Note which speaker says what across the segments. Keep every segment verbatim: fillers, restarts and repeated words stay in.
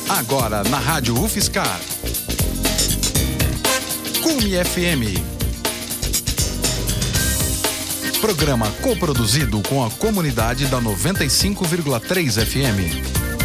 Speaker 1: Agora na Rádio UFSCar. Cume F M. Programa coproduzido com a comunidade da noventa e cinco vírgula três F M.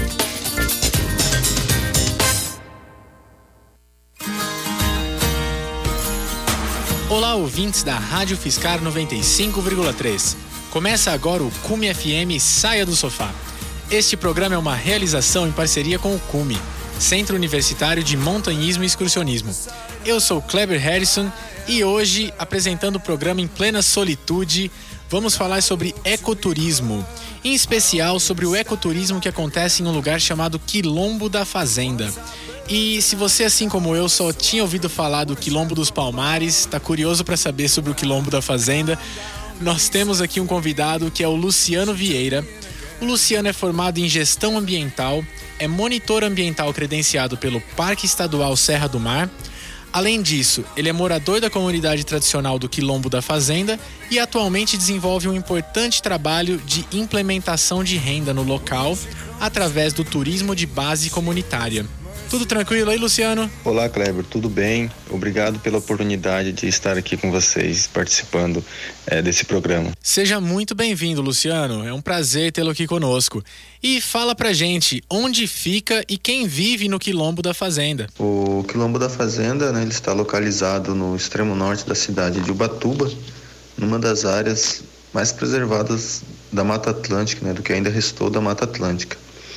Speaker 2: Olá, ouvintes da Rádio UFSCar noventa e cinco vírgula três. Começa agora o Cume F M Saia do Sofá. Este programa é uma realização em parceria com o Cume, Centro Universitário de Montanhismo e Excursionismo. Eu sou Kleber Harrison e hoje, apresentando o programa em plena solitude, vamos falar sobre ecoturismo, em especial sobre o ecoturismo que acontece em um lugar chamado Quilombo da Fazenda. E se você, assim como eu, só tinha ouvido falar do Quilombo dos Palmares, está curioso para saber sobre o Quilombo da Fazenda, nós temos aqui um convidado que é o Luciano Vieira. O Luciano é formado em gestão ambiental, é monitor ambiental credenciado pelo Parque Estadual Serra do Mar. Além disso, ele é morador da comunidade tradicional do Quilombo da Fazenda e atualmente desenvolve um importante trabalho de implementação de renda no local através do turismo de base comunitária. Tudo tranquilo aí, Luciano?
Speaker 3: Olá, Kleber, tudo bem? Obrigado pela oportunidade de estar aqui com vocês, participando é, desse programa.
Speaker 2: Seja muito bem-vindo, Luciano. É um prazer tê-lo aqui conosco. E fala pra gente, onde fica e quem vive no Quilombo da Fazenda?
Speaker 3: O Quilombo da Fazenda, né, ele está localizado no extremo norte da cidade de Ubatuba, numa das áreas mais preservadas da Mata Atlântica, né, do que ainda restou da Mata Atlântica.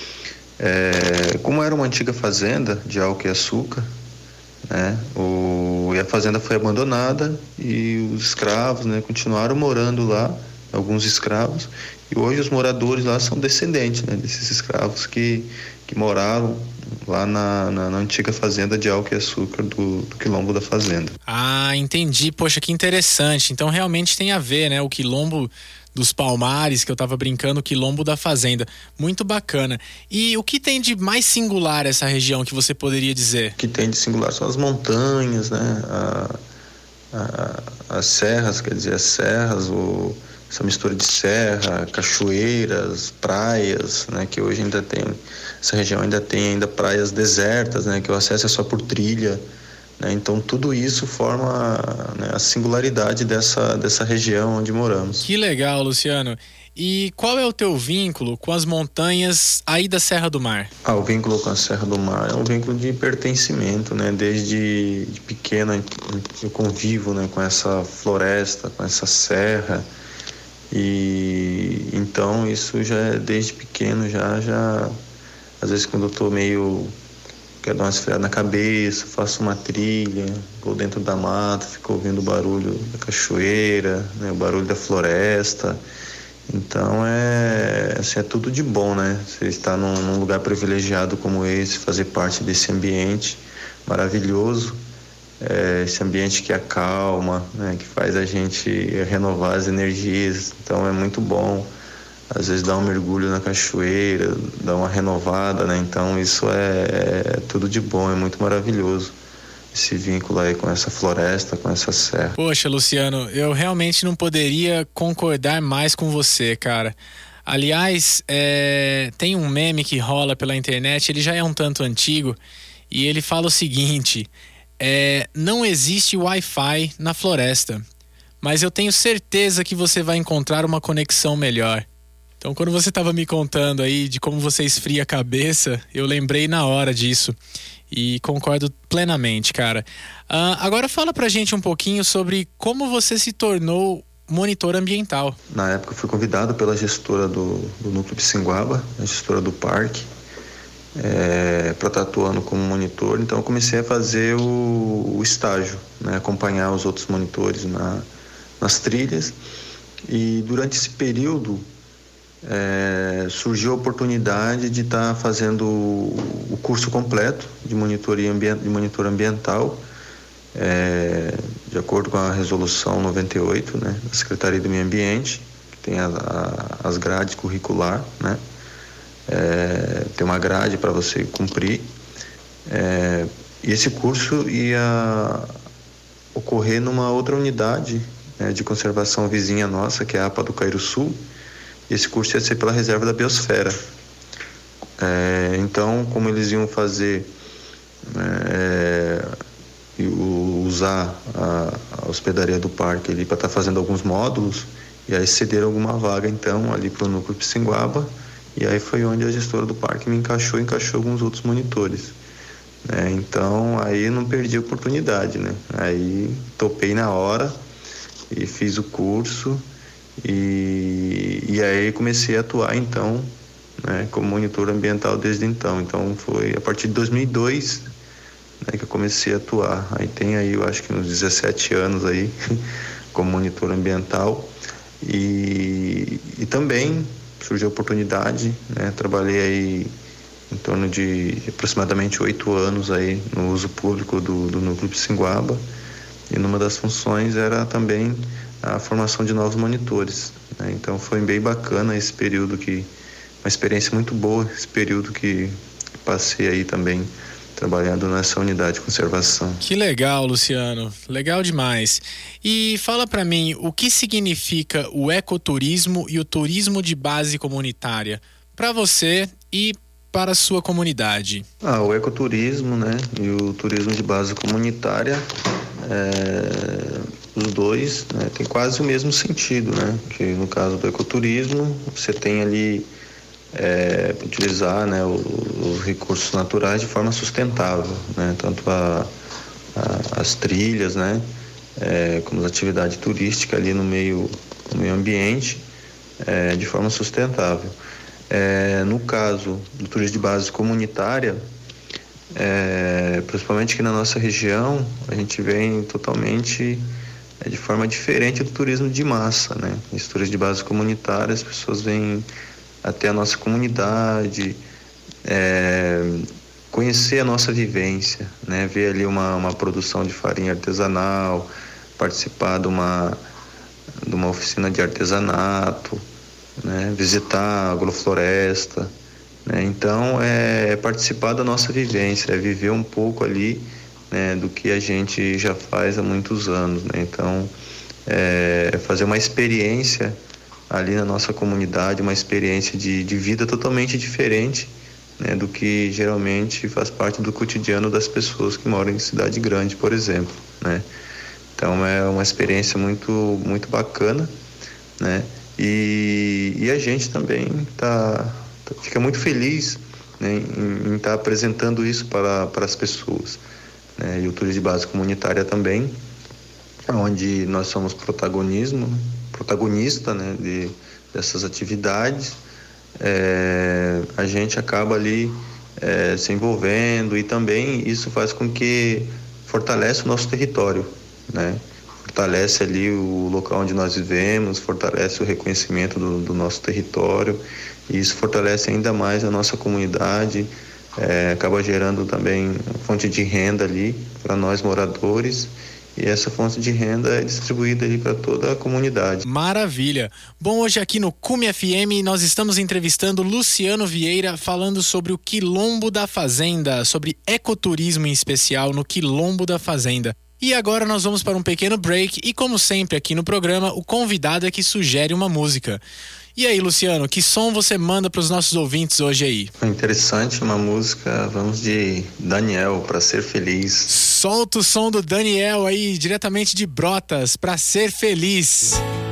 Speaker 3: É, como era uma antiga fazenda de álcool e açúcar, né, o, e a fazenda foi abandonada e os escravos, né, continuaram morando lá, alguns escravos, e hoje os moradores lá são descendentes, né, desses escravos que, que moraram lá na, na, na antiga fazenda de álcool e açúcar do, do Quilombo da Fazenda.
Speaker 2: Ah, entendi. Poxa, que interessante. Então realmente tem a ver, né, o Quilombo dos Palmares, que eu tava brincando, o Quilombo da Fazenda. Muito bacana. E o que tem de mais singular essa região que você poderia dizer?
Speaker 3: O que tem de singular são as montanhas, né? A, a, as serras, quer dizer, as serras, o, essa mistura de serra, cachoeiras, praias, né? Que hoje ainda tem, essa região ainda tem ainda praias desertas, né? Que o acesso é só por trilha. Né? Então tudo isso forma, né, a singularidade dessa, dessa região onde moramos.
Speaker 2: Que legal, Luciano. E qual é o teu vínculo com as montanhas aí da Serra do Mar?
Speaker 3: Ah, o vínculo com a Serra do Mar é um vínculo de pertencimento, né? Desde de pequeno eu convivo, né, com essa floresta, com essa serra, e então isso já é desde pequeno, já, já às vezes quando eu tô meio... quero dar uma esfriada na cabeça, faço uma trilha, vou dentro da mata, fico ouvindo o barulho da cachoeira, né, o barulho da floresta. Então é, assim, é tudo de bom, né? Você está num, num lugar privilegiado como esse, fazer parte desse ambiente maravilhoso, é, esse ambiente que acalma, né, que faz a gente renovar as energias. Então é muito bom. Às vezes dá um mergulho na cachoeira, dá uma renovada, né? Então isso é, é tudo de bom, é muito maravilhoso. Esse vínculo aí com essa floresta, com essa serra.
Speaker 2: Poxa, Luciano, eu realmente não poderia concordar mais com você, cara. Aliás, é, tem um meme que rola pela internet, ele já é um tanto antigo, e ele fala o seguinte, é, não existe Wi-Fi na floresta, mas eu tenho certeza que você vai encontrar uma conexão melhor. Então, quando você estava me contando aí de como você esfria a cabeça, eu lembrei na hora disso e concordo plenamente, cara. Uh, agora fala pra gente um pouquinho sobre como você se tornou monitor ambiental.
Speaker 3: Na época eu fui convidado pela gestora do, do Núcleo Pissinguaba, a gestora do parque, é, para estar atuando como monitor. Então eu comecei a fazer o, o estágio, né, acompanhar os outros monitores na, nas trilhas, e durante esse período É, surgiu a oportunidade de estar tá fazendo o, o curso completo de monitoria ambient, de monitor ambiental, é, de acordo com a resolução noventa e oito, né, da Secretaria do Meio Ambiente, que tem a, a, as grades curricular, né, é, tem uma grade para você cumprir, é, e esse curso ia ocorrer numa outra unidade, né, de conservação vizinha nossa, que é a APA do Cairo Sul. Esse curso ia ser pela reserva da biosfera. É, É, então, como eles iam fazer, é, usar a, a hospedaria do parque ali para estar tá fazendo alguns módulos, e aí cederam alguma vaga, então, ali para o núcleo Pissinguaba, e aí foi onde a gestora do parque me encaixou, encaixou alguns outros monitores. É, então, aí não perdi a oportunidade, né? Aí topei na hora e fiz o curso e, e aí comecei a atuar, então, né, como monitor ambiental desde então. Então, foi a partir de dois mil e dois, né, que eu comecei a atuar. Aí tem aí, eu acho que uns dezessete anos aí como monitor ambiental e, e também surgiu a oportunidade, né? Trabalhei aí em torno de aproximadamente oito anos aí no uso público do, do núcleo Pissinguaba, e numa das funções era também a formação de novos monitores, né? Então foi bem bacana esse período, que uma experiência muito boa, esse período que passei aí também trabalhando nessa unidade de conservação.
Speaker 2: Que legal, Luciano, legal demais. E fala para mim, o que significa o ecoturismo e o turismo de base comunitária para você e para a sua comunidade?
Speaker 3: Ah, o ecoturismo, né, e o turismo de base comunitária, é, os dois, né, tem quase o mesmo sentido, né? Que no caso do ecoturismo, você tem ali é, utilizar, né, os, os recursos naturais de forma sustentável, né? Tanto a, a, as trilhas, né, é, como as atividades turísticas ali no meio, no meio ambiente, é, de forma sustentável. É, no caso do turismo de base comunitária, é, principalmente aqui na nossa região, a gente vem totalmente é, de forma diferente do turismo de massa, né? Esse turismo de base comunitária, as pessoas vêm até a nossa comunidade, é, conhecer a nossa vivência, né? Ver ali uma, uma produção de farinha artesanal, participar de uma, de uma oficina de artesanato, né, visitar a agrofloresta, né? Então é, é participar da nossa vivência, é viver um pouco ali, né, do que a gente já faz há muitos anos, né? Então é fazer uma experiência ali na nossa comunidade, uma experiência de, de vida totalmente diferente, né, do que geralmente faz parte do cotidiano das pessoas que moram em cidade grande, por exemplo, né? Então é uma experiência muito, muito bacana, né? E, e a gente também tá, fica muito feliz, né, em estar tá apresentando isso para, para as pessoas, né? E o turismo de base comunitária também, onde nós somos protagonismo, protagonista, né, de, dessas atividades, é, a gente acaba ali é, se envolvendo, e também isso faz com que fortaleça o nosso território, né? Fortalece ali o local onde nós vivemos, fortalece o reconhecimento do, do nosso território, e isso fortalece ainda mais a nossa comunidade, é, acaba gerando também fonte de renda ali para nós moradores, e essa fonte de renda é distribuída ali para toda a comunidade.
Speaker 2: Maravilha! Bom, hoje aqui no Cume F M nós estamos entrevistando Luciano Vieira, falando sobre o Quilombo da Fazenda, sobre ecoturismo em especial no Quilombo da Fazenda. E agora nós vamos para um pequeno break e, como sempre aqui no programa, o convidado é que sugere uma música. E aí, Luciano, que som você manda para os nossos ouvintes hoje aí?
Speaker 3: Interessante, uma música, vamos de Daniel, Pra Ser Feliz.
Speaker 2: Solta o som do Daniel aí, diretamente de Brotas, Pra Ser Feliz.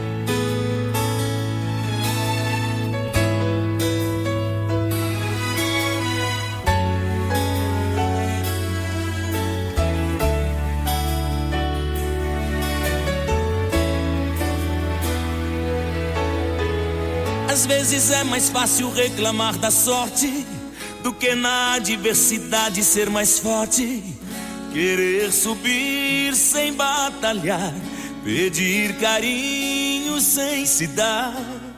Speaker 4: Às vezes é mais fácil reclamar da sorte do que na adversidade ser mais forte. Querer subir sem batalhar, pedir carinho sem se dar,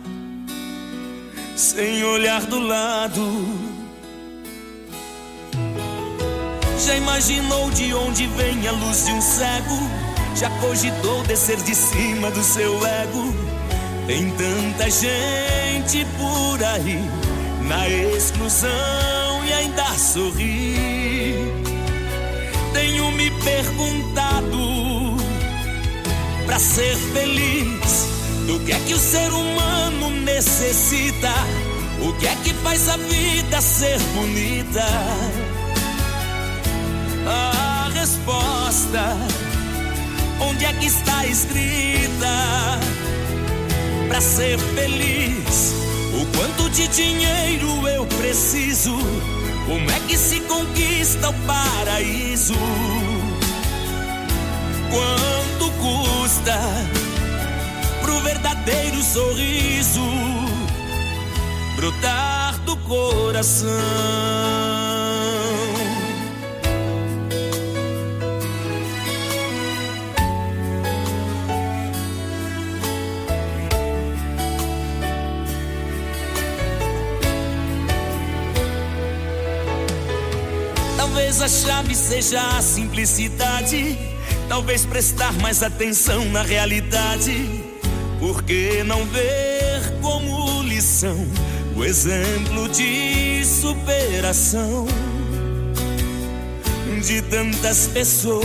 Speaker 4: sem olhar do lado. Já imaginou de onde vem a luz de um cego? Já cogitou descer de cima do seu ego? Tem tanta gente por aí na exclusão e ainda sorri. Tenho me perguntado, pra ser feliz, do que é que o ser humano necessita? O que é que faz a vida ser bonita? A resposta, onde é que está escrita? Pra ser feliz, o quanto de dinheiro eu preciso? Como é que se conquista o paraíso? Quanto custa pro verdadeiro sorriso brotar do coração? Talvez a chave seja a simplicidade, talvez prestar mais atenção na realidade. Por que não ver como lição o exemplo de superação de tantas pessoas?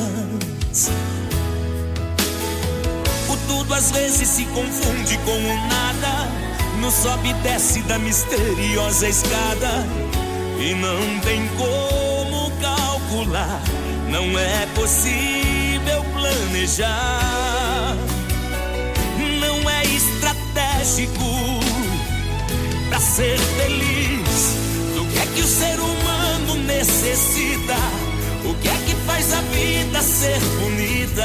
Speaker 4: O tudo às vezes se confunde com o nada, no sobe e desce da misteriosa escada, e não tem como calcular, não é possível planejar, não é estratégico pra ser feliz. Do que é que o ser humano necessita? O que é que faz a vida ser bonita?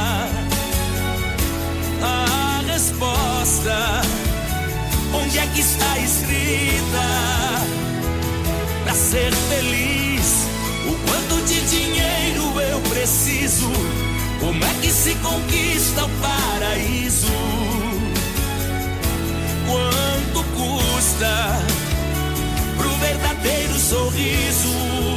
Speaker 4: A resposta, onde é que está escrita? Pra ser feliz, o quanto de dinheiro eu preciso? Como é que se conquista o paraíso? Quanto custa pro verdadeiro sorriso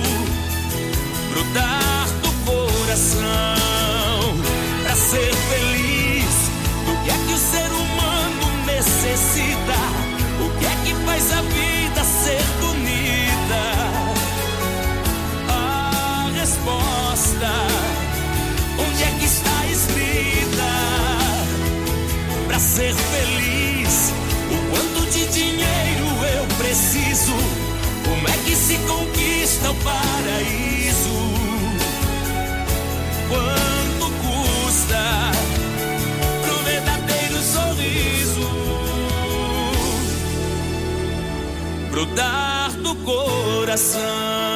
Speaker 4: brotar do coração? Pra ser feliz, o que é que o ser humano necessita? O que é que faz a vida ser bonita? A resposta, onde é que está escrita? Pra ser feliz, o quanto de dinheiro eu preciso? Como é que se conquista o paraíso? Quanto custa pro verdadeiro sorriso brotar do coração?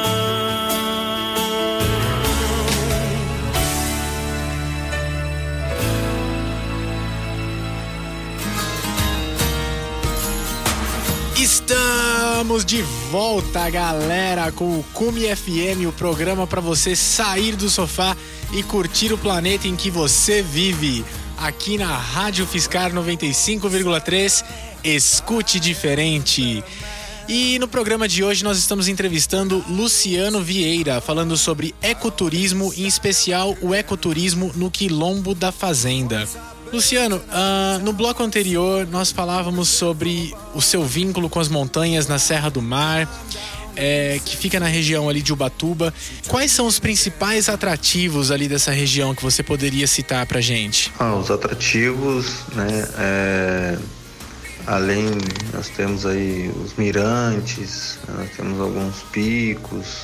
Speaker 2: Estamos de volta, galera, com o Cume F M, o programa para você sair do sofá e curtir o planeta em que você vive. Aqui na Rádio Fiscar noventa e cinco vírgula três, escute diferente. E no programa de hoje nós estamos entrevistando Luciano Vieira, falando sobre ecoturismo, em especial o ecoturismo no Quilombo da Fazenda. Luciano, uh, no bloco anterior nós falávamos sobre o seu vínculo com as montanhas na Serra do Mar, é, que fica na região ali de Ubatuba. Quais são os principais atrativos ali dessa região que você poderia citar pra gente?
Speaker 3: Ah, os atrativos, né, é, além, nós temos aí os mirantes, nós temos alguns picos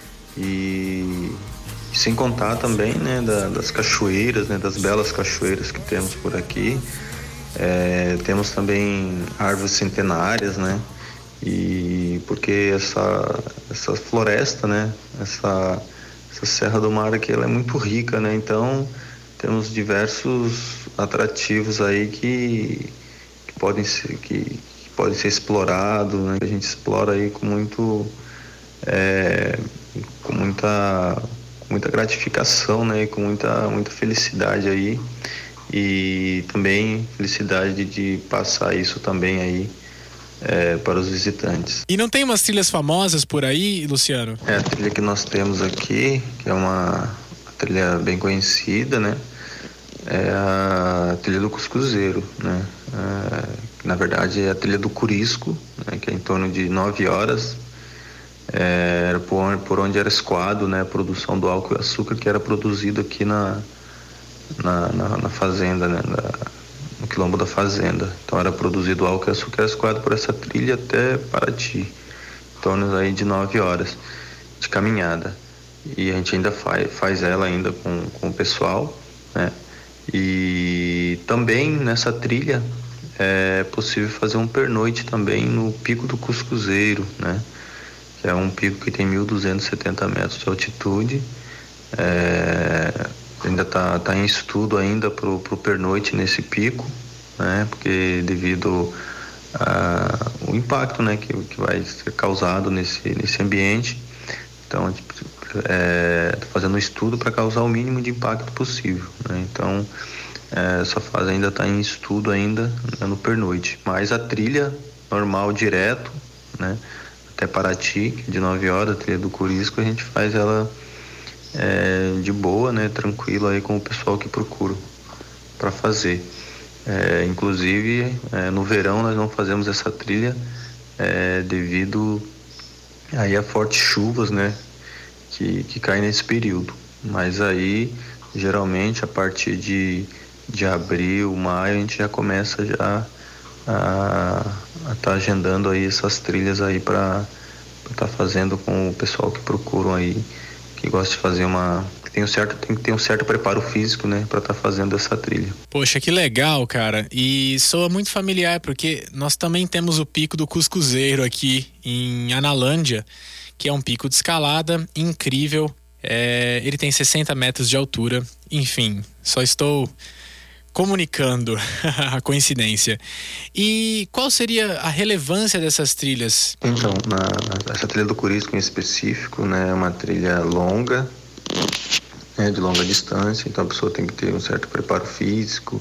Speaker 3: e... sem contar também, né, da, das cachoeiras, né, das belas cachoeiras que temos por aqui. É, temos também árvores centenárias, né, e porque essa, essa floresta, né, essa, essa Serra do Mar aqui, ela é muito rica, né, então temos diversos atrativos aí que, que, podem, ser, que, que podem ser explorados, né, que a gente explora aí com muito, é, com muita... muita gratificação, né, e com muita, muita felicidade aí, e também felicidade de, de passar isso também aí é, para os visitantes.
Speaker 2: E não tem umas trilhas famosas por aí, Luciano?
Speaker 3: É, a trilha que nós temos aqui, que é uma, uma trilha bem conhecida, né, é a trilha do Cuscuzeiro, né, é, na verdade é a trilha do Curisco, né, que é em torno de nove horas. Era é, por, por onde era escoado, né, a produção do álcool e açúcar que era produzido aqui na, na, na, na fazenda, né, na, no Quilombo da Fazenda. Então era produzido álcool e açúcar escoado por essa trilha até Paraty, em torno aí de nove horas de caminhada. E a gente ainda faz, faz ela ainda com, com o pessoal, né? E também nessa trilha é possível fazer um pernoite também no Pico do Cuscuzeiro, né? Que é um pico que tem mil duzentos e setenta metros de altitude. É, ainda está tá em estudo ainda para o pernoite nesse pico, né? Porque devido ao impacto, né, que, que vai ser causado nesse, nesse ambiente, então a gente é, tá fazendo um estudo para causar o mínimo de impacto possível, né? Então é, essa fase ainda está em estudo ainda, né, no pernoite, mas a trilha normal direto, né, até Paraty, que é de nove horas, a trilha do Curisco, a gente faz ela É, de boa, né, tranquilo aí com o pessoal que procura para fazer. É, inclusive, é, no verão nós não fazemos essa trilha é, devido aí a fortes chuvas, né, que, que caem nesse período. Mas aí, geralmente, a partir de, de abril, maio, a gente já começa já a estar tá agendando aí essas trilhas aí para estar tá fazendo com o pessoal que procuram aí, que gosta de fazer uma... Tem, um certo, tem que ter um certo preparo físico, né, para estar tá fazendo essa trilha.
Speaker 2: Poxa, que legal, cara. E soa muito familiar, porque nós também temos o Pico do Cuscuzeiro aqui em Analândia, que é um pico de escalada incrível. É, ele tem sessenta metros de altura. Enfim, só estou comunicando a coincidência. E qual seria a relevância dessas trilhas?
Speaker 3: Então, na, essa trilha do Curisco em específico, né, é uma trilha longa, né, de longa distância, então a pessoa tem que ter um certo preparo físico,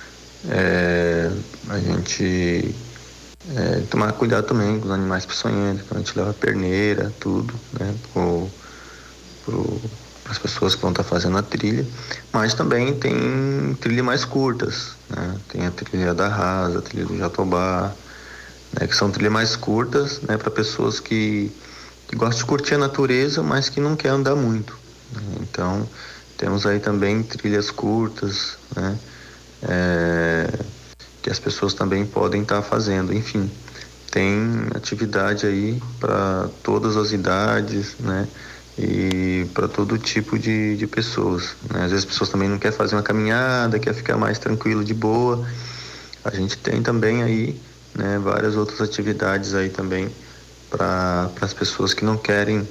Speaker 3: é, a gente é, tomar cuidado também com os animais peçonhentos, então a gente leva perneira, tudo, né, pro, pro as pessoas que vão estar fazendo a trilha, mas também tem trilhas mais curtas, né? Tem a trilha da Rasa, a trilha do Jatobá, né? Que são trilhas mais curtas, né? Para pessoas que, que gostam de curtir a natureza, mas que não querem andar muito, né? Então temos aí também trilhas curtas, né? É, que as pessoas também podem estar fazendo. Enfim, tem atividade aí para todas as idades, né? E para todo tipo de, de pessoas, né? Às vezes as pessoas também não querem fazer uma caminhada, quer ficar mais tranquilo, de boa. A gente tem também aí, né, várias outras atividades aí também para as pessoas que não querem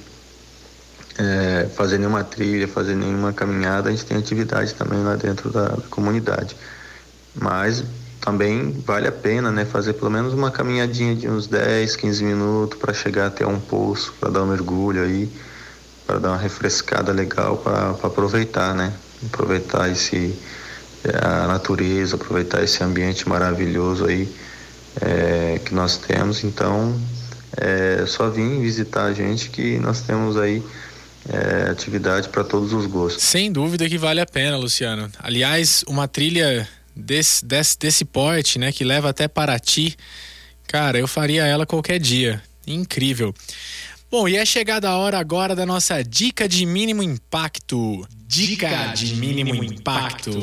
Speaker 3: é, fazer nenhuma trilha, fazer nenhuma caminhada. A gente tem atividade também lá dentro da, da comunidade, mas também vale a pena, né, fazer pelo menos uma caminhadinha de uns dez, quinze minutos para chegar até um poço, para dar um mergulho aí, para dar uma refrescada legal, para aproveitar, né? Aproveitar esse, a natureza, aproveitar esse ambiente maravilhoso aí é, que nós temos. Então, é só vir visitar a gente que nós temos aí é, atividade para todos os gostos.
Speaker 2: Sem dúvida que vale a pena, Luciano. Aliás, uma trilha desse, desse, desse porte, né, que leva até Paraty, cara, eu faria ela qualquer dia. Incrível. Bom, e é chegada a hora agora da nossa dica de mínimo impacto. Dica de mínimo impacto.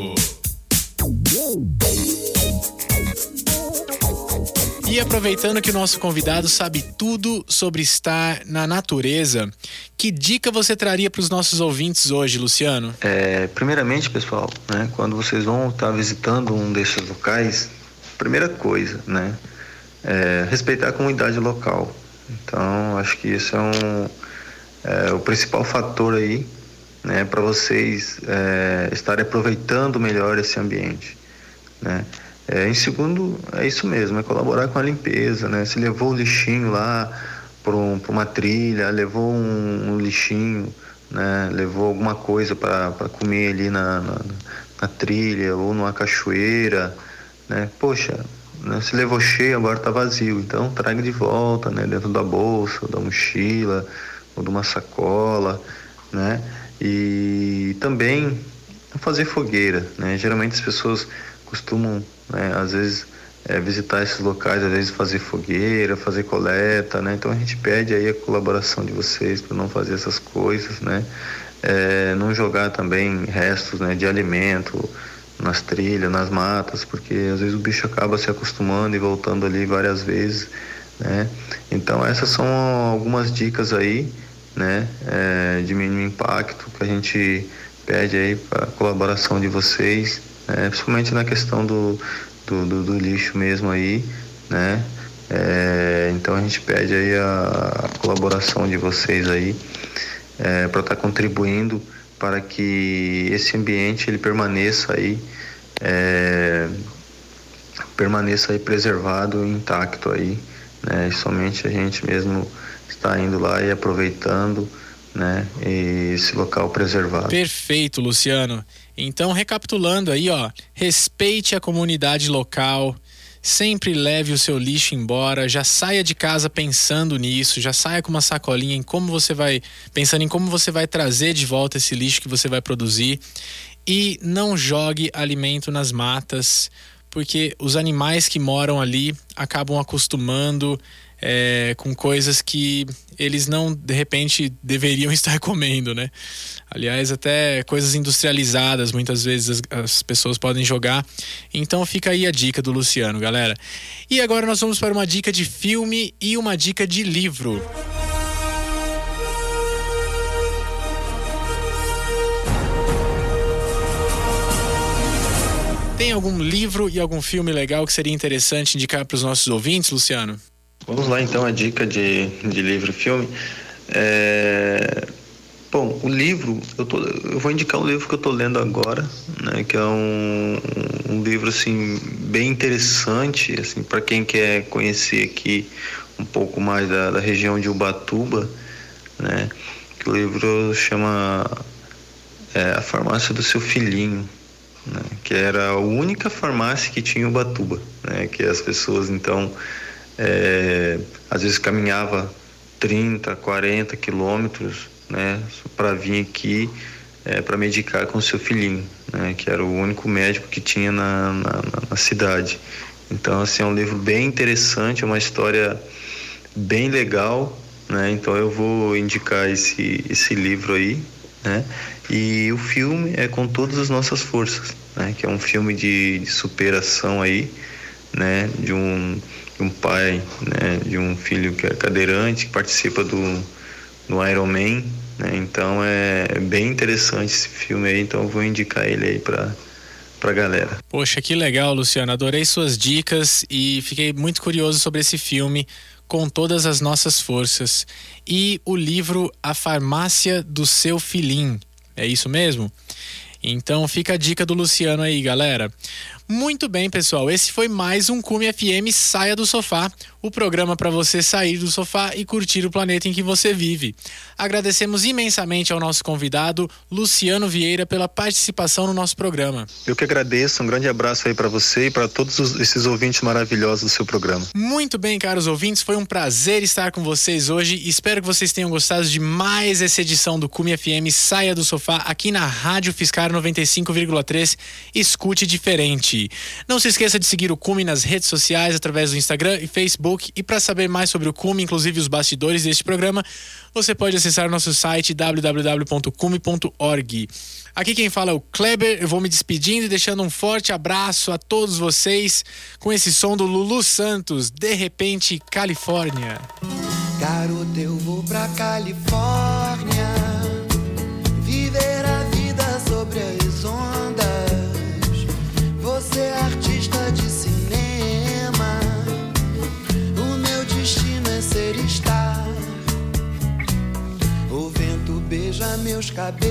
Speaker 2: E aproveitando que o nosso convidado sabe tudo sobre estar na natureza, que dica você traria para os nossos ouvintes hoje, Luciano?
Speaker 3: É, primeiramente, pessoal, né, quando vocês vão estar visitando um desses locais, primeira coisa, né, é respeitar a comunidade local. Então, acho que isso é, um, é o principal fator aí, né, para vocês é, estarem aproveitando melhor esse ambiente, né? É, em segundo, é isso mesmo, é colaborar com a limpeza, né? Se levou o lixinho lá para um, uma trilha, levou um, um lixinho, né? Levou alguma coisa para comer ali na, na, na trilha ou numa cachoeira, né? Poxa, né? Se levou cheio, agora está vazio, então traga de volta, né? Dentro da bolsa, da mochila ou de uma sacola, né? E também fazer fogueira, né? Geralmente as pessoas costumam, né, às vezes é, visitar esses locais, às vezes fazer fogueira, fazer coleta, né? Então a gente pede aí a colaboração de vocês para não fazer essas coisas, né? É, não jogar também restos, né, de alimento nas trilhas, nas matas, porque às vezes o bicho acaba se acostumando e voltando ali várias vezes, né? Então essas são algumas dicas aí, né, é, de mínimo impacto que a gente pede aí para a colaboração de vocês, né, principalmente na questão do, do, do, do lixo mesmo aí, né? É, então a gente pede aí a, a colaboração de vocês aí, é, para estar tá contribuindo para que esse ambiente ele permaneça aí, é, permaneça aí preservado e intacto aí, né? E somente a gente mesmo está indo lá e aproveitando, né? E esse local preservado.
Speaker 2: Perfeito, Luciano. Então, recapitulando aí, ó, respeite a comunidade local, sempre leve o seu lixo embora, já saia de casa pensando nisso, já saia com uma sacolinha em como você vai, pensando em como você vai trazer de volta esse lixo que você vai produzir, e não jogue alimento nas matas, porque os animais que moram ali acabam acostumando é, com coisas que eles não, de repente, deveriam estar comendo, né? Aliás, até coisas industrializadas, muitas vezes as, as pessoas podem jogar. Então fica aí a dica do Luciano, galera. E agora nós vamos para uma dica de filme e uma dica de livro. Tem algum livro e algum filme legal que seria interessante indicar para os nossos ouvintes, Luciano?
Speaker 3: Vamos lá então, a dica de, de livro e filme. É... Bom, o livro, eu, tô, eu vou indicar um livro que eu estou lendo agora, né, que é um, um livro assim, bem interessante, assim, para quem quer conhecer aqui um pouco mais da, da região de Ubatuba, né, que o livro chama é, A Farmácia do Seu Filhinho, né, que era a única farmácia que tinha em Ubatuba, né, que as pessoas então é, às vezes caminhava trinta, quarenta quilômetros, né, para vir aqui é, para medicar com o seu filhinho, né, que era o único médico que tinha na, na, na cidade. Então, assim, é um livro bem interessante, é uma história bem legal, né, então eu vou indicar esse, esse livro aí, né, e o filme é Com Todas as Nossas Forças, né, que é um filme de, de superação aí, né, de um, de um pai, né, de um filho que é cadeirante, que participa do no Iron Man, né? Então é bem interessante esse filme aí, então eu vou indicar ele aí pra, pra galera.
Speaker 2: Poxa, que legal, Luciano, adorei suas dicas e fiquei muito curioso sobre esse filme Com Todas as Nossas Forças. E o livro A Farmácia do Seu Filhinho, é isso mesmo? Então fica a dica do Luciano aí, galera. Muito bem, pessoal, esse foi mais um Cume F M Saia do Sofá, o programa para você sair do sofá e curtir o planeta em que você vive. Agradecemos imensamente ao nosso convidado, Luciano Vieira, pela participação no nosso programa.
Speaker 3: Eu que agradeço, um grande abraço aí para você e para todos os, esses ouvintes maravilhosos do seu programa.
Speaker 2: Muito bem, caros ouvintes, foi um prazer estar com vocês hoje. Espero que vocês tenham gostado de mais essa edição do Cume F M Saia do Sofá, aqui na Rádio Fiscar noventa e cinco vírgula três. Escute diferente. Não se esqueça de seguir o Cume nas redes sociais, através do Instagram e Facebook. E para saber mais sobre o Cume, inclusive os bastidores deste programa, você pode acessar nosso site w w w ponto cume ponto org. Aqui quem fala é o Kleber. Eu vou me despedindo e deixando um forte abraço a todos vocês com esse som do Lulu Santos, De Repente, Califórnia.
Speaker 5: Garoto, eu vou pra Califórnia viver a vida sobre as ondas. Você é artista de cinema, o meu destino é ser estar. O vento beija meus cabelos,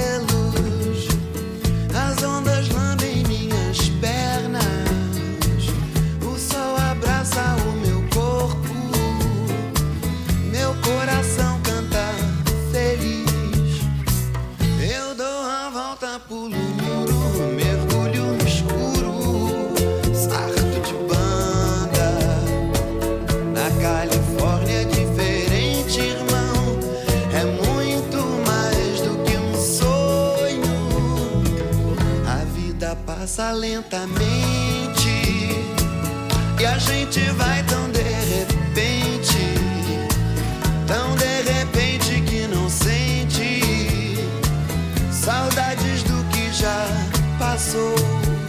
Speaker 5: as ondas lambem minhas pernas, o sol abraça o meu corpo, meu coração canta feliz. Eu dou a volta, pulo o muro, mergulho no escuro, sarto de banda. Na Califórnia é diferente, irmão, é muito mais do que um sonho. A vida passa lentamente e a gente vai tão de repente, tão de repente que não sente saudades do que já passou.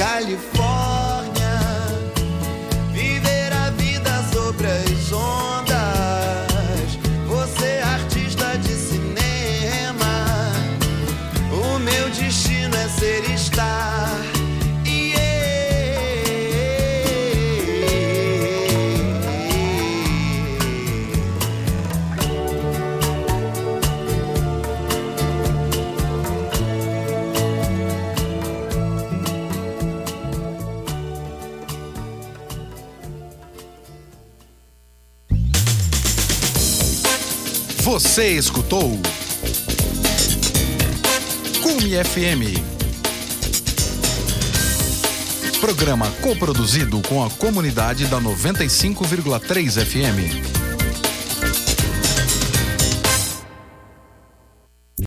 Speaker 5: Califórnia, viver a vida sobre as ondas. Você é artista de cinema, o meu destino é ser estar.
Speaker 1: Você escutou Cume F M. Programa coproduzido com a comunidade da noventa e cinco vírgula três F M.